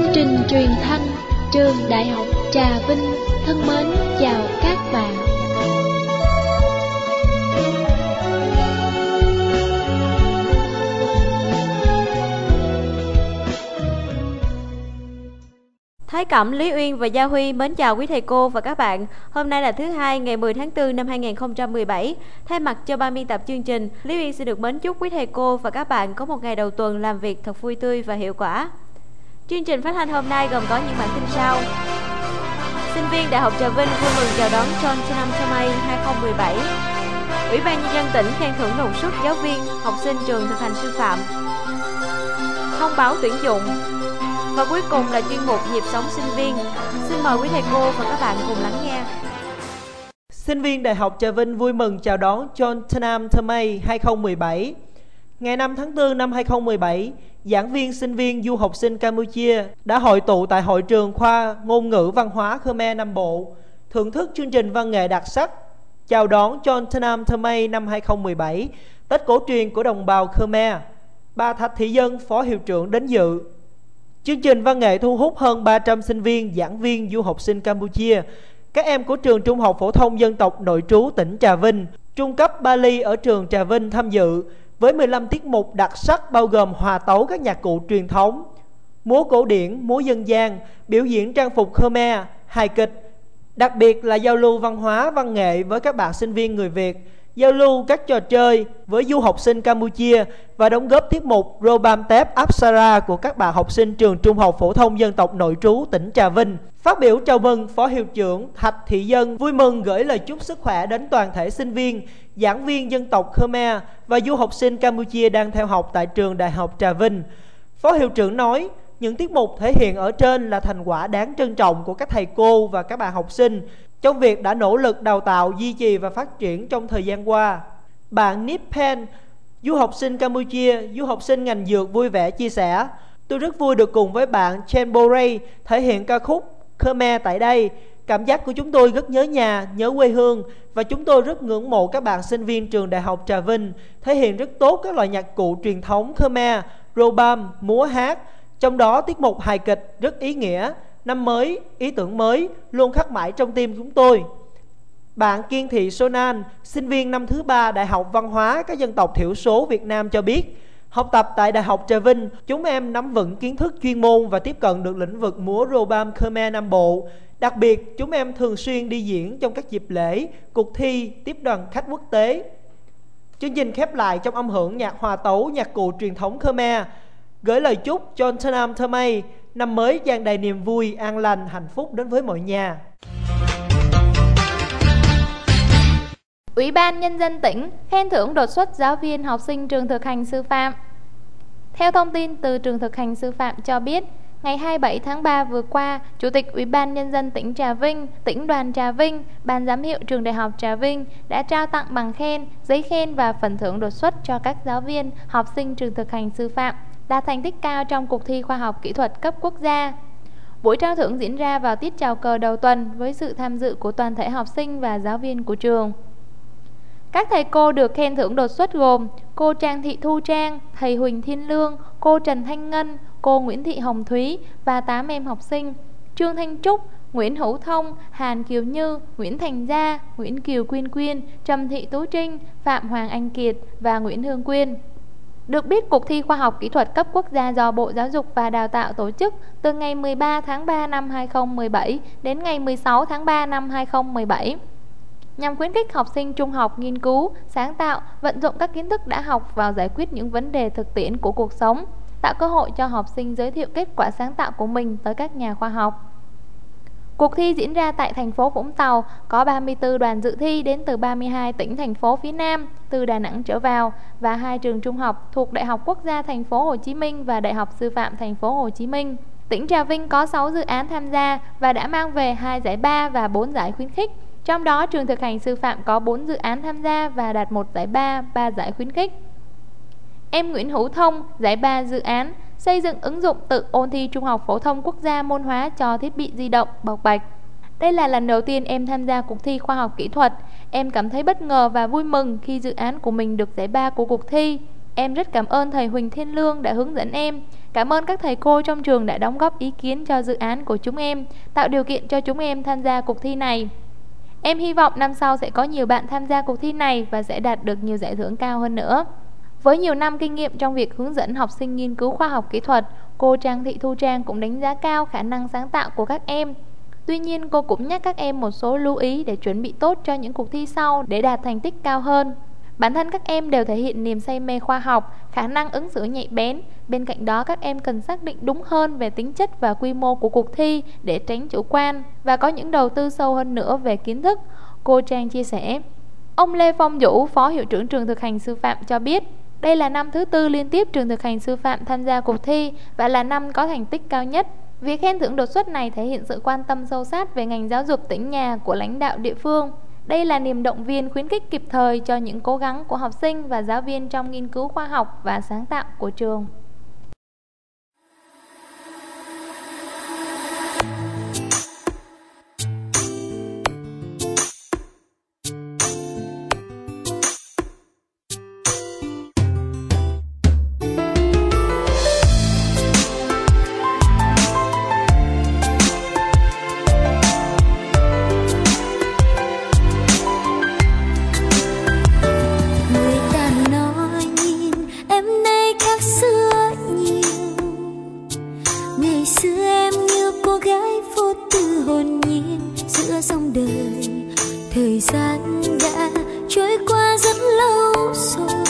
trình truyền thanh Trường Đại học Trà Vinh thân mến chào các bạn. Thái Cẩm, Lý Uyên và Gia Huy mến chào quý thầy cô và các bạn. Hôm nay là thứ Hai, ngày 10 tháng 4 năm 2017. Thay mặt cho ban biên tập chương trình, Lý Uyên xin được mến chúc quý thầy cô và các bạn có một ngày đầu tuần làm việc thật vui tươi và hiệu quả. Chương trình phát thanh hôm nay gồm có những bản tin sau. Sinh viên Đại học Trà Vinh vui mừng chào đón John Nam Thomay 2017. Ủy ban nhân dân tỉnh khen thưởng đột xuất giáo viên, học sinh trường thực hành sư phạm. Thông báo tuyển dụng. Và cuối cùng là chuyên mục Nhịp sống sinh viên. Xin mời quý thầy cô và các bạn cùng lắng nghe. Sinh viên Đại học Trà Vinh vui mừng chào đón John Nam Thomay 2017. Ngày 5 tháng 4 năm 2017, giảng viên, sinh viên, du học sinh Campuchia đã hội tụ tại hội trường khoa Ngôn ngữ Văn hóa Khmer Nam Bộ, thưởng thức chương trình văn nghệ đặc sắc chào đón John Nam Thomay năm 2017, Tết cổ truyền của đồng bào Khmer. Bà Thạch Thị Dân, Phó Hiệu trưởng đến dự. Chương trình văn nghệ thu hút hơn 300 sinh viên, giảng viên, du học sinh Campuchia, các em của trường Trung học phổ thông dân tộc nội trú tỉnh Trà Vinh, trung cấp Bali ở trường Trà Vinh tham dự, với 15 tiết mục đặc sắc bao gồm hòa tấu các nhạc cụ truyền thống, múa cổ điển, múa dân gian, biểu diễn trang phục Khmer, hài kịch, đặc biệt là giao lưu văn hóa, văn nghệ với các bạn sinh viên người Việt, giao lưu các trò chơi với du học sinh Campuchia và đóng góp tiết mục Robam Tep Apsara của các bạn học sinh trường Trung học phổ thông dân tộc nội trú tỉnh Trà Vinh. Phát biểu chào mừng, Phó Hiệu trưởng Thạch Thị Dân vui mừng gửi lời chúc sức khỏe đến toàn thể sinh viên, giảng viên dân tộc Khmer và du học sinh Campuchia đang theo học tại trường Đại học Trà Vinh. Phó Hiệu trưởng nói, những tiết mục thể hiện ở trên là thành quả đáng trân trọng của các thầy cô và các bạn học sinh trong việc đã nỗ lực đào tạo, duy trì và phát triển trong thời gian qua. Bạn Nip Pen, du học sinh Campuchia, du học sinh ngành dược vui vẻ chia sẻ, tôi rất vui được cùng với bạn Chen Borey thể hiện ca khúc Khmer tại đây. Cảm giác của chúng tôi rất nhớ nhà, nhớ quê hương và chúng tôi rất ngưỡng mộ các bạn sinh viên trường Đại học Trà Vinh thể hiện rất tốt các loại nhạc cụ truyền thống Khmer, Robam, múa hát, trong đó tiết mục hài kịch rất ý nghĩa. Năm mới, ý tưởng mới luôn khắc mãi trong tim chúng tôi. Bạn Kiên Thị Sonan, sinh viên năm thứ 3 Đại học Văn hóa các dân tộc thiểu số Việt Nam cho biết, học tập tại Đại học Trà Vinh, chúng em nắm vững kiến thức chuyên môn và tiếp cận được lĩnh vực múa Robam Khmer Nam Bộ. Đặc biệt, chúng em thường xuyên đi diễn trong các dịp lễ, cuộc thi, tiếp đoàn khách quốc tế. Chương trình khép lại trong âm hưởng nhạc hòa tấu, nhạc cụ truyền thống Khmer, gửi lời chúc cho Nam Thomay năm mới tràn đầy niềm vui, an lành, hạnh phúc đến với mọi nhà. Ủy ban Nhân dân tỉnh khen thưởng đột xuất giáo viên, học sinh trường thực hành sư phạm. Theo thông tin từ trường thực hành sư phạm cho biết, ngày 27 tháng 3 vừa qua, Chủ tịch Ủy ban Nhân dân tỉnh Trà Vinh, Tỉnh đoàn Trà Vinh, Ban giám hiệu trường Đại học Trà Vinh đã trao tặng bằng khen, giấy khen và phần thưởng đột xuất cho các giáo viên, học sinh trường thực hành sư phạm đạt thành tích cao trong cuộc thi khoa học kỹ thuật cấp quốc gia. Buổi trao thưởng diễn ra vào tiết chào cờ đầu tuần với sự tham dự của toàn thể học sinh và giáo viên của trường. Các thầy cô được khen thưởng đột xuất gồm cô Trang Thị Thu Trang, thầy Huỳnh Thiên Lương, cô Trần Thanh Ngân, cô Nguyễn Thị Hồng Thúy và 8 em học sinh: Trương Thanh Trúc, Nguyễn Hữu Thông, Hàn Kiều Như, Nguyễn Thành Gia, Nguyễn Kiều Quyên Quyên, Trầm Thị Tú Trinh, Phạm Hoàng Anh Kiệt và Nguyễn Hương Quyên. Được biết, cuộc thi khoa học kỹ thuật cấp quốc gia do Bộ Giáo dục và Đào tạo tổ chức từ ngày 13 tháng 3 năm 2017 đến ngày 16 tháng 3 năm 2017 nhằm khuyến khích học sinh trung học nghiên cứu, sáng tạo, vận dụng các kiến thức đã học vào giải quyết những vấn đề thực tiễn của cuộc sống, tạo cơ hội cho học sinh giới thiệu kết quả sáng tạo của mình tới các nhà khoa học. Cuộc thi diễn ra tại thành phố Vũng Tàu, có 34 đoàn dự thi đến từ 32 tỉnh thành phố phía Nam, từ Đà Nẵng trở vào và 2 trường trung học thuộc Đại học Quốc gia Thành phố Hồ Chí Minh và Đại học Sư phạm Thành phố Hồ Chí Minh. Tỉnh Trà Vinh có 6 dự án tham gia và đã mang về 2 giải ba và 4 giải khuyến khích. Trong đó, trường thực hành sư phạm có 4 dự án tham gia và đạt 1 giải ba, 3 giải khuyến khích. Em Nguyễn Hữu Thông, giải ba dự án xây dựng ứng dụng tự ôn thi Trung học phổ thông quốc gia môn hóa cho thiết bị di động bộc bạch. Đây là lần đầu tiên em tham gia cuộc thi khoa học kỹ thuật. Em cảm thấy bất ngờ và vui mừng khi dự án của mình được giải ba của cuộc thi. Em rất cảm ơn thầy Huỳnh Thiên Lương đã hướng dẫn em. Cảm ơn các thầy cô trong trường đã đóng góp ý kiến cho dự án của chúng em, tạo điều kiện cho chúng em tham gia cuộc thi này. Em hy vọng năm sau sẽ có nhiều bạn tham gia cuộc thi này và sẽ đạt được nhiều giải thưởng cao hơn nữa. Với nhiều năm kinh nghiệm trong việc hướng dẫn học sinh nghiên cứu khoa học kỹ thuật, cô Trang Thị Thu Trang cũng đánh giá cao khả năng sáng tạo của các em. Tuy nhiên, cô cũng nhắc các em một số lưu ý để chuẩn bị tốt cho những cuộc thi sau để đạt thành tích cao hơn. Bản thân các em đều thể hiện niềm say mê khoa học, khả năng ứng xử nhạy bén. Bên cạnh đó, các em cần xác định đúng hơn về tính chất và quy mô của cuộc thi để tránh chủ quan và có những đầu tư sâu hơn nữa về kiến thức, cô Trang chia sẻ. Ông Lê Phong Vũ, Phó Hiệu trưởng Trường Thực hành Sư phạm cho biết, đây là năm thứ 4 liên tiếp Trường Thực hành Sư phạm tham gia cuộc thi và là năm có thành tích cao nhất. Việc khen thưởng đột xuất này thể hiện sự quan tâm sâu sát về ngành giáo dục tỉnh nhà của lãnh đạo địa phương. Đây là niềm động viên khuyến khích kịp thời cho những cố gắng của học sinh và giáo viên trong nghiên cứu khoa học và sáng tạo của trường. Thời gian đã trôi qua rất lâu rồi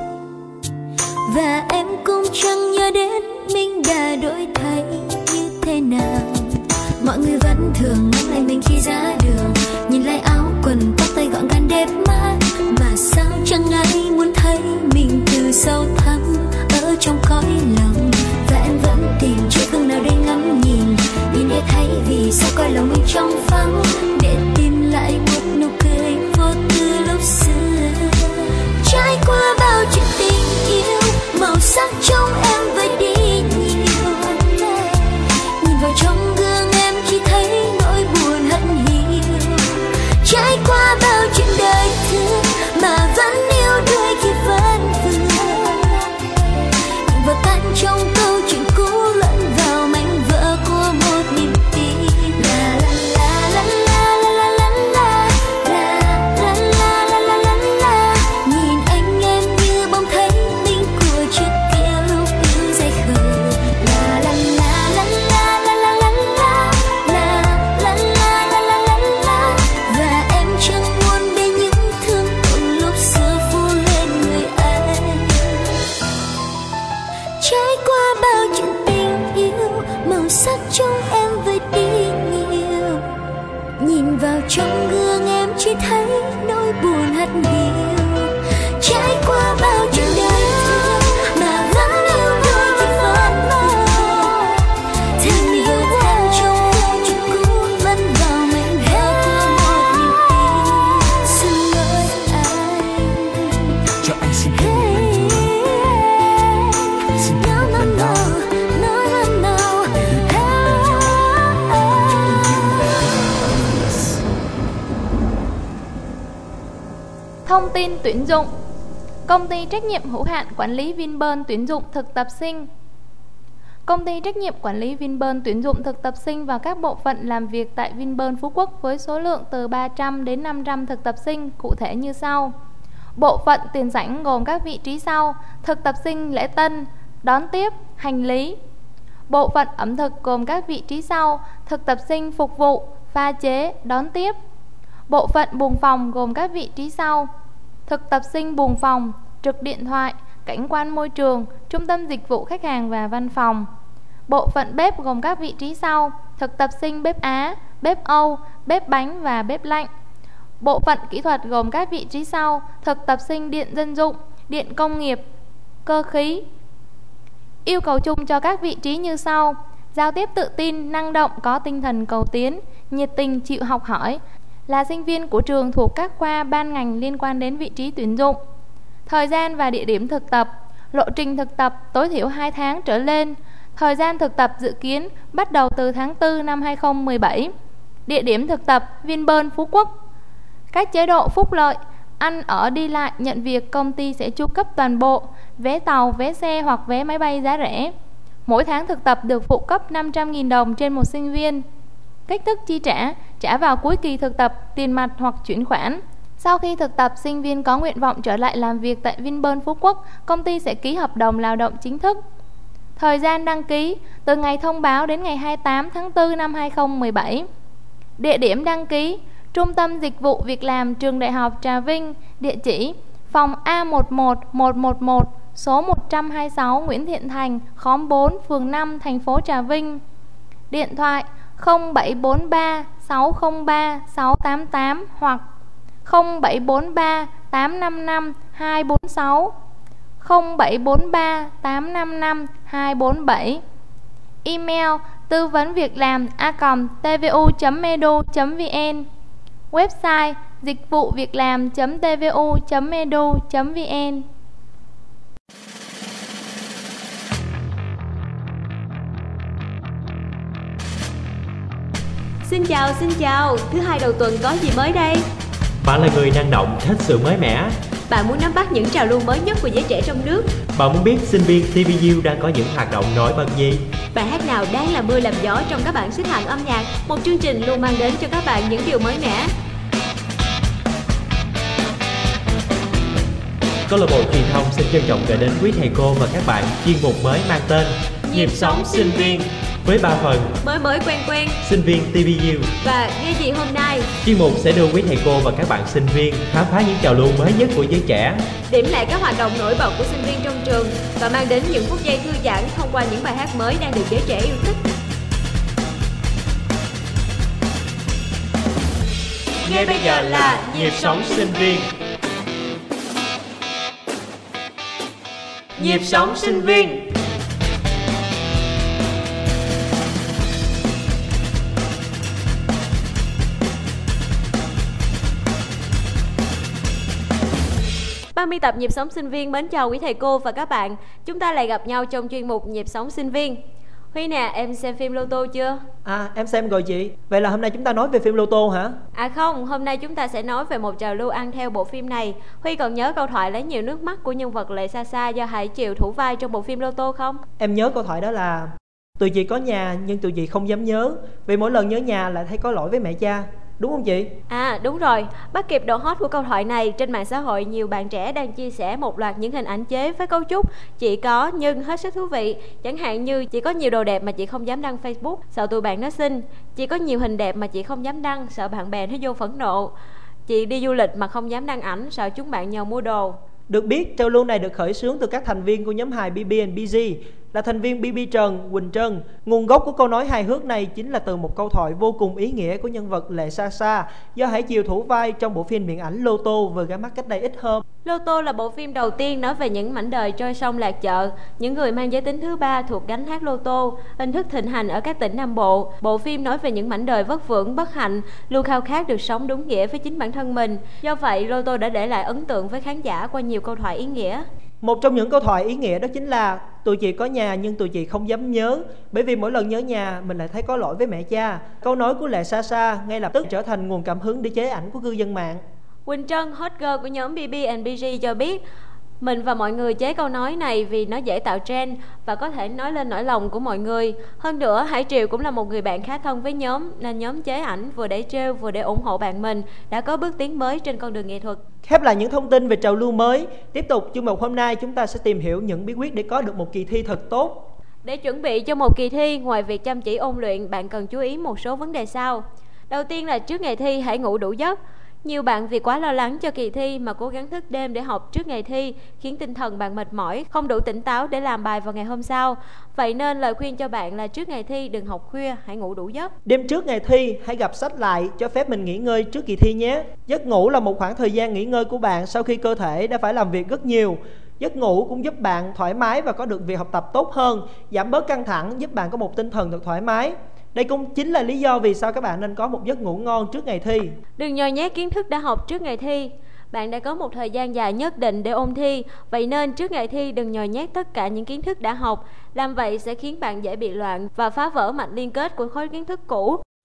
và em cũng chẳng nhớ đến mình đã đổi thay như thế nào. Mọi người vẫn thường ngắm lại mình khi ra đường, nhìn lại áo quần tóc tay gọn gàng đẹp mắt, mà sao chẳng ai muốn thấy mình từ sâu thẳm ở trong cõi lòng. Và em vẫn tìm chỗ gương nào để ngắm nhìn để thấy vì sao coi lòng mình trong vắng, để tìm lại một nụ cười vô tư lúc xưa. Trải qua bao chuyện tình yêu, màu sắc trong em vơi đi nhiều. Nhìn vào trong gương em chỉ thấy nỗi buồn hận hiu. Trải qua bao chuyện đời thương mà vẫn yêu đuổi khi vẫn vương. Nhìn vào tan trong câu chuyện cũ lẫn vào mảnh vỡ của một niềm tin. La la la la la la la la la la la la la la. Nhìn anh em như bỗng thấy mình của trước kia lúc yêu dại khờ. La la la la la la la la la la la la la la la. Và em chẳng muốn để những thương tổn lúc xưa phủ lên người anh. Trải qua bao chuyện tình yêu, màu sắc trong em vơi đi nhiều. Nhìn vào trong gương em chỉ thấy nỗi buồn hắt hiu. Trải qua bao chuyện đời thương mà vẫn yêu đuổi khi vẫn mơ. Thêm yêu thêm trong câu chuyện cũ lẫn vào mảnh vỡ của một niềm tin. Xin lỗi anh, cho anh xin thêm một lần nữa. Xin thêm một lần đó. Thông tin tuyển dụng. Công ty trách nhiệm hữu hạn quản lý Vinpearl tuyển dụng thực tập sinh. Công ty trách nhiệm quản lý Vinpearl tuyển dụng thực tập sinh vào các bộ phận làm việc tại Vinpearl Phú Quốc với số lượng từ 300 đến 500 thực tập sinh, cụ thể như sau. Bộ phận tiền sảnh gồm các vị trí sau: thực tập sinh lễ tân, đón tiếp, hành lý. Bộ phận ẩm thực gồm các vị trí sau: thực tập sinh phục vụ, pha chế, đón tiếp. Bộ phận buồng phòng gồm các vị trí sau: thực tập sinh buồng phòng, trực điện thoại, cảnh quan môi trường, trung tâm dịch vụ khách hàng và văn phòng. Bộ phận bếp gồm các vị trí sau: thực tập sinh bếp Á, bếp Âu, bếp bánh và bếp lạnh. Bộ phận kỹ thuật gồm các vị trí sau: thực tập sinh điện dân dụng, điện công nghiệp, cơ khí. Yêu cầu chung cho các vị trí như sau: giao tiếp tự tin, năng động, có tinh thần cầu tiến, nhiệt tình, chịu học hỏi, là sinh viên của trường thuộc các khoa ban ngành liên quan đến vị trí tuyển dụng. Thời gian và địa điểm thực tập. Lộ trình thực tập tối thiểu 2 tháng trở lên. Thời gian thực tập dự kiến bắt đầu từ tháng 4 năm 2017. Địa điểm thực tập Vinpearl Phú Quốc. Các chế độ phúc lợi: ăn ở đi lại, nhận việc công ty sẽ chu cấp toàn bộ vé tàu, vé xe hoặc vé máy bay giá rẻ. Mỗi tháng thực tập được phụ cấp 500.000 đồng trên một sinh viên. Cách thức chi trả vào cuối kỳ thực tập, tiền mặt hoặc chuyển khoản. Sau khi thực tập, sinh viên có nguyện vọng trở lại làm việc tại Vinpearl Phú Quốc, công ty sẽ ký hợp đồng lao động chính thức. Thời gian đăng ký từ ngày thông báo đến ngày 28 tháng 4 năm 2017. Địa điểm đăng ký: Trung tâm Dịch vụ Việc làm Trường Đại học Trà Vinh, địa chỉ phòng A11111, số 126 Nguyễn Thiện Thành, khóm 4, phường 5, thành phố Trà Vinh. Điện thoại 0743 603 688 hoặc 0743 855 246, 0743 855 247. Email tư vấn việc làm a@tvu.edu.vn. Website dịch vụ việc làm.tvu.edu.vn. Xin chào, thứ hai đầu tuần có gì mới đây? Bạn là người năng động, thích sự mới mẻ. Bạn muốn nắm bắt những trào lưu mới nhất của giới trẻ trong nước. Bạn muốn biết sinh viên TVU đang có những hoạt động nổi bật gì? Bài hát nào đang làm mưa làm gió trong các bảng xếp hạng âm nhạc? Một chương trình luôn mang đến cho các bạn những điều mới mẻ. Câu lạc bộ truyền thông xin trân trọng gửi đến quý thầy cô và các bạn chuyên mục mới mang tên Nhịp sống sinh viên, với 3 phần: mới quen, sinh viên TVU và nghe gì hôm nay. Chuyên mục sẽ đưa quý thầy cô và các bạn sinh viên khám phá những trào lưu mới nhất của giới trẻ, điểm lại các hoạt động nổi bật của sinh viên trong trường và mang đến những phút giây thư giãn thông qua những bài hát mới đang được giới trẻ yêu thích. Ngay bây giờ là Nhịp sống sinh viên. Nhịp sống sinh viên. Ban biên tập Nhịp sống sinh viên mến chào quý thầy cô và các bạn. Chúng ta lại gặp nhau trong chuyên mục Nhịp sống sinh viên. Huy nè, em xem phim Lô Tô chưa? Em xem rồi chị. Vậy là hôm nay chúng ta nói về phim Lô Tô hả? Không, hôm nay chúng ta sẽ nói về một trào lưu ăn theo bộ phim này. Huy còn nhớ câu thoại lấy nhiều nước mắt của nhân vật Lệ Sa Sa do Hải Triều thủ vai trong bộ phim Lô Tô không? Em nhớ câu thoại đó là: tụi chị có nhà nhưng tụi chị không dám nhớ, vì mỗi lần nhớ nhà lại thấy có lỗi với mẹ cha. Đúng không chị? Đúng rồi. Bắt kịp độ hot của câu thoại này, trên mạng xã hội nhiều bạn trẻ đang chia sẻ một loạt những hình ảnh chế với cấu trúc "chị có nhưng" hết sức thú vị. Chẳng hạn như: chị có nhiều đồ đẹp mà chị không dám đăng Facebook, sợ tụi bạn nó xin. Chị có nhiều hình đẹp mà chị không dám đăng, sợ bạn bè nó vô phẫn nộ. Chị đi du lịch mà không dám đăng ảnh, sợ chúng bạn nhờ mua đồ. Được biết, trào lưu này được khởi xướng từ các thành viên của nhóm hài BB&BG, là thành viên BB Trần, Quỳnh Trân. Nguồn gốc của câu nói hài hước này chính là từ một câu thoại vô cùng ý nghĩa của nhân vật Lệ Sa Sa do Hải Triều thủ vai trong bộ phim điện ảnh Lô Tô vừa ra mắt cách đây ít hôm. Lô Tô là bộ phim đầu tiên nói về những mảnh đời trôi sông lạc chợ, những người mang giới tính thứ ba thuộc gánh hát lô tô, hình thức thịnh hành ở các tỉnh Nam Bộ. Bộ phim nói về những mảnh đời vất vưởng, bất hạnh, luôn khao khát được sống đúng nghĩa với chính bản thân mình. Do vậy, Lô Tô đã để lại ấn tượng với khán giả qua nhiều câu thoại ý nghĩa. Một trong những câu thoại ý nghĩa đó chính là: tụi chị có nhà nhưng tụi chị không dám nhớ, bởi vì mỗi lần nhớ nhà mình lại thấy có lỗi với mẹ cha. Câu nói của Lệ Sa Sa ngay lập tức trở thành nguồn cảm hứng để chế ảnh của cư dân mạng. Quỳnh Trân, hot girl của nhóm BB&BG cho biết mình và mọi người chế câu nói này vì nó dễ tạo trend và có thể nói lên nỗi lòng của mọi người. Hơn nữa, Hải Triều cũng là một người bạn khá thân với nhóm, nên nhóm chế ảnh vừa để trêu vừa để ủng hộ bạn mình đã có bước tiến mới trên con đường nghệ thuật. Khép lại những thông tin về trào lưu mới, tiếp tục chương mục hôm nay chúng ta sẽ tìm hiểu những bí quyết để có được một kỳ thi thật tốt. Để chuẩn bị cho một kỳ thi, ngoài việc chăm chỉ ôn luyện, bạn cần chú ý một số vấn đề sau. Đầu tiên là trước ngày thi hãy ngủ đủ giấc. Nhiều bạn vì quá lo lắng cho kỳ thi mà cố gắng thức đêm để học trước ngày thi, khiến tinh thần bạn mệt mỏi, không đủ tỉnh táo để làm bài vào ngày hôm sau. Vậy nên lời khuyên cho bạn là trước ngày thi đừng học khuya, hãy ngủ đủ giấc. Đêm trước ngày thi hãy gập sách lại, cho phép mình nghỉ ngơi trước kỳ thi nhé. Giấc ngủ là một khoảng thời gian nghỉ ngơi của bạn sau khi cơ thể đã phải làm việc rất nhiều. Giấc ngủ cũng giúp bạn thoải mái và có được việc học tập tốt hơn, giảm bớt căng thẳng, giúp bạn có một tinh thần thật thoải mái. Đây cũng chính là lý do vì sao các bạn nên có một giấc ngủ ngon trước ngày thi. Đừng nhồi nhét kiến thức đã học trước ngày thi. Bạn đã có một thời gian dài nhất định để ôn thi, vậy nên trước ngày thi đừng nhồi nhét tất cả những kiến thức đã học. Làm vậy sẽ khiến bạn dễ bị loạn và phá vỡ mạch liên kết của khối kiến thức cũ.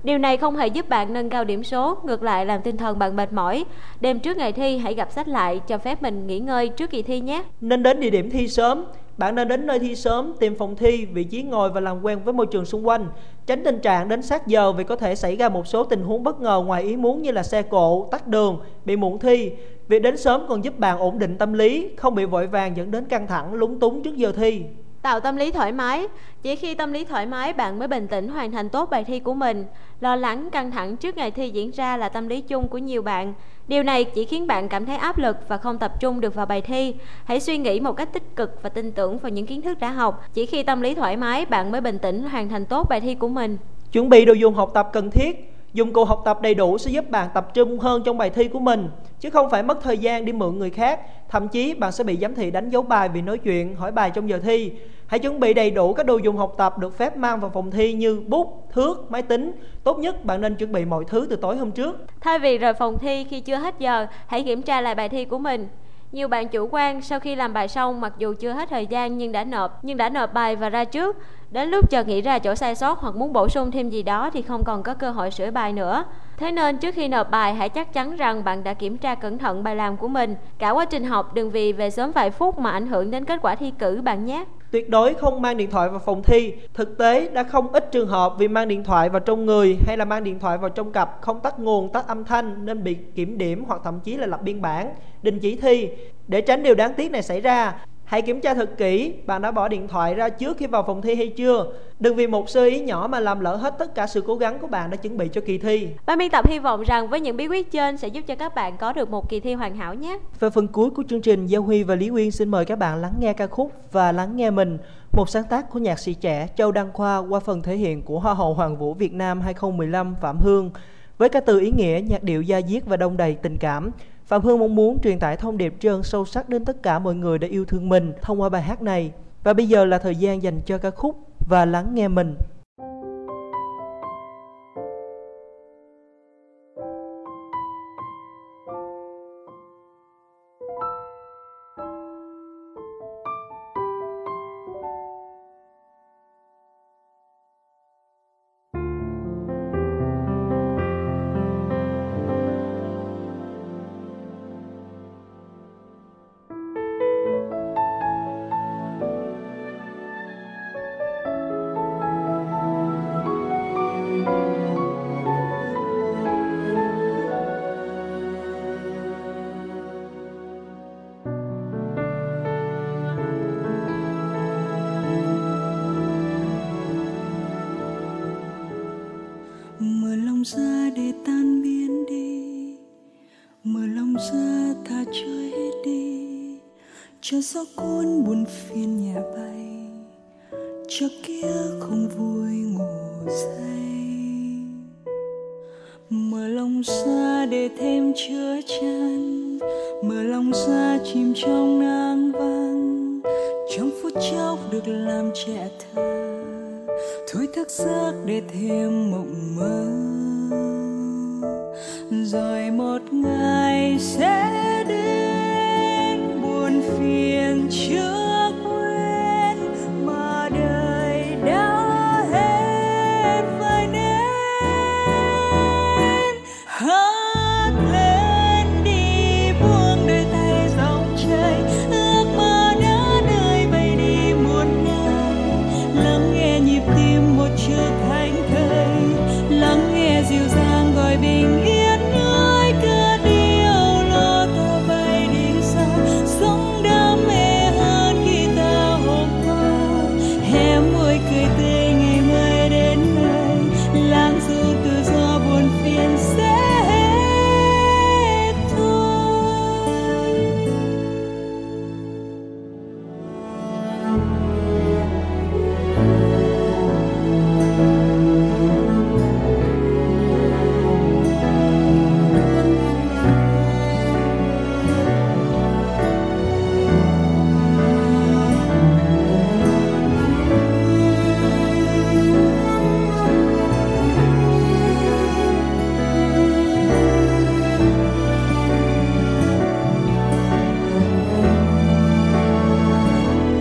Điều này không hề giúp bạn nâng cao điểm số, ngược lại làm tinh thần bạn mệt mỏi. Đêm trước ngày thi hãy gặp sách lại, cho phép mình nghỉ ngơi trước kỳ thi nhé. Nên đến địa điểm thi sớm. Bạn nên đến nơi thi sớm, tìm phòng thi, vị trí ngồi và làm quen với môi trường xung quanh. Tránh tình trạng đến sát giờ vì có thể xảy ra một số tình huống bất ngờ ngoài ý muốn như là xe cộ, tắc đường, bị muộn thi. Việc đến sớm còn giúp bạn ổn định tâm lý, không bị vội vàng dẫn đến căng thẳng, lúng túng trước giờ thi. Tạo tâm lý thoải mái. Chỉ khi tâm lý thoải mái bạn mới bình tĩnh hoàn thành tốt bài thi của mình. Lo lắng, căng thẳng trước ngày thi diễn ra là tâm lý chung của nhiều bạn. Điều này chỉ khiến bạn cảm thấy áp lực và không tập trung được vào bài thi. Hãy suy nghĩ một cách tích cực và tin tưởng vào những kiến thức đã học. Chỉ khi tâm lý thoải mái bạn mới bình tĩnh hoàn thành tốt bài thi của mình. Chuẩn bị đồ dùng học tập cần thiết. Dụng cụ học tập đầy đủ sẽ giúp bạn tập trung hơn trong bài thi của mình, chứ không phải mất thời gian đi mượn người khác. Thậm chí bạn sẽ bị giám thị đánh dấu bài vì nói chuyện, hỏi bài trong giờ thi. Hãy chuẩn bị đầy đủ các đồ dùng học tập được phép mang vào phòng thi như bút, thước, máy tính. Tốt nhất bạn nên chuẩn bị mọi thứ từ tối hôm trước. Thay vì rời phòng thi khi chưa hết giờ, hãy kiểm tra lại bài thi của mình. Nhiều bạn chủ quan sau khi làm bài xong, mặc dù chưa hết thời gian nhưng đã nộp bài và ra trước. Đến lúc chợt nghĩ ra chỗ sai sót hoặc muốn bổ sung thêm gì đó thì không còn có cơ hội sửa bài nữa. Thế nên trước khi nộp bài hãy chắc chắn rằng bạn đã kiểm tra cẩn thận bài làm của mình. Cả quá trình học đừng vì về sớm vài phút mà ảnh hưởng đến kết quả thi cử bạn nhé. Tuyệt đối không mang điện thoại vào phòng thi. Thực tế đã không ít trường hợp vì mang điện thoại vào trong người hay là mang điện thoại vào trong cặp, không tắt nguồn, tắt âm thanh nên bị kiểm điểm hoặc thậm chí là lập biên bản, đình chỉ thi. Để tránh điều đáng tiếc này xảy ra, hãy kiểm tra thật kỹ bạn đã bỏ điện thoại ra trước khi vào phòng thi hay chưa. Đừng vì một sơ ý nhỏ mà làm lỡ hết tất cả sự cố gắng của bạn đã chuẩn bị cho kỳ thi. Ban biên tập hy vọng rằng với những bí quyết trên sẽ giúp cho các bạn có được một kỳ thi hoàn hảo nhé. Về phần cuối của chương trình, Gia Huy và Lý Uyên xin mời các bạn lắng nghe ca khúc Và Lắng Nghe Mình, một sáng tác của nhạc sĩ trẻ Châu Đăng Khoa qua phần thể hiện của Hoa hậu Hoàng vũ Việt Nam 2015 Phạm Hương. Với ca từ ý nghĩa, nhạc điệu da diết và đông đầy tình cảm, Phạm Hương mong muốn truyền tải thông điệp tri ân sâu sắc đến tất cả mọi người đã yêu thương mình thông qua bài hát này. Và bây giờ là thời gian dành cho ca khúc Và Lắng Nghe Mình. Mở lòng ra để tan biến đi, mở lòng ra thả trôi hết đi, cho gió cuốn buồn phiền nhẹ bay, cho kia không vui ngủ say. Mở lòng ra để thêm chứa chan, mở lòng ra chìm trong nắng vàng, trong phút chốc được làm trẻ thơ, thôi thức giấc để thêm mộng mơ. Rồi một ngày sẽ đến buồn phiền chưa quên, mà đời đã hết phải nên hát lên đi, buông đôi tay dòng chảy, ước mơ đã nơi bay đi một ngày. Lắng nghe nhịp tim một chữ thành thơi, lắng nghe dịu dàng gọi bình yên.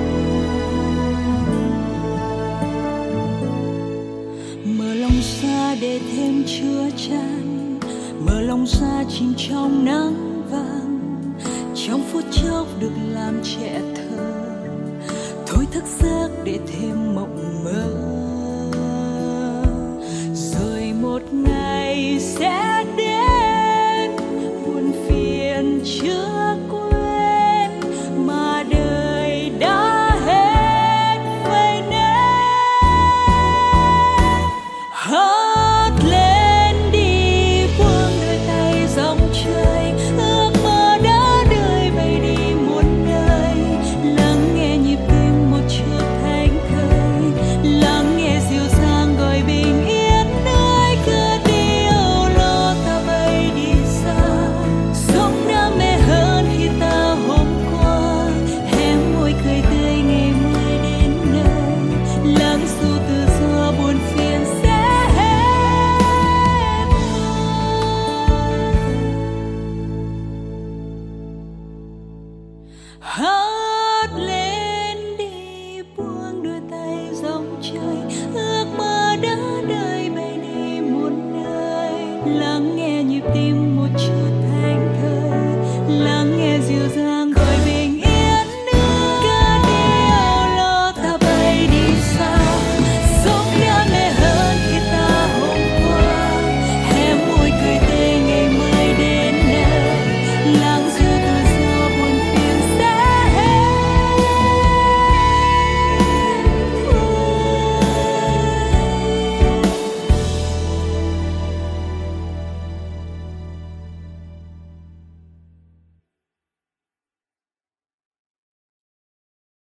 Mở lòng ra ra để thêm chứa chan, mở lòng ra chìm trong nắng vàng, trong phút chốc được làm trẻ thơ, thôi thức giấc để thêm mộng mơ.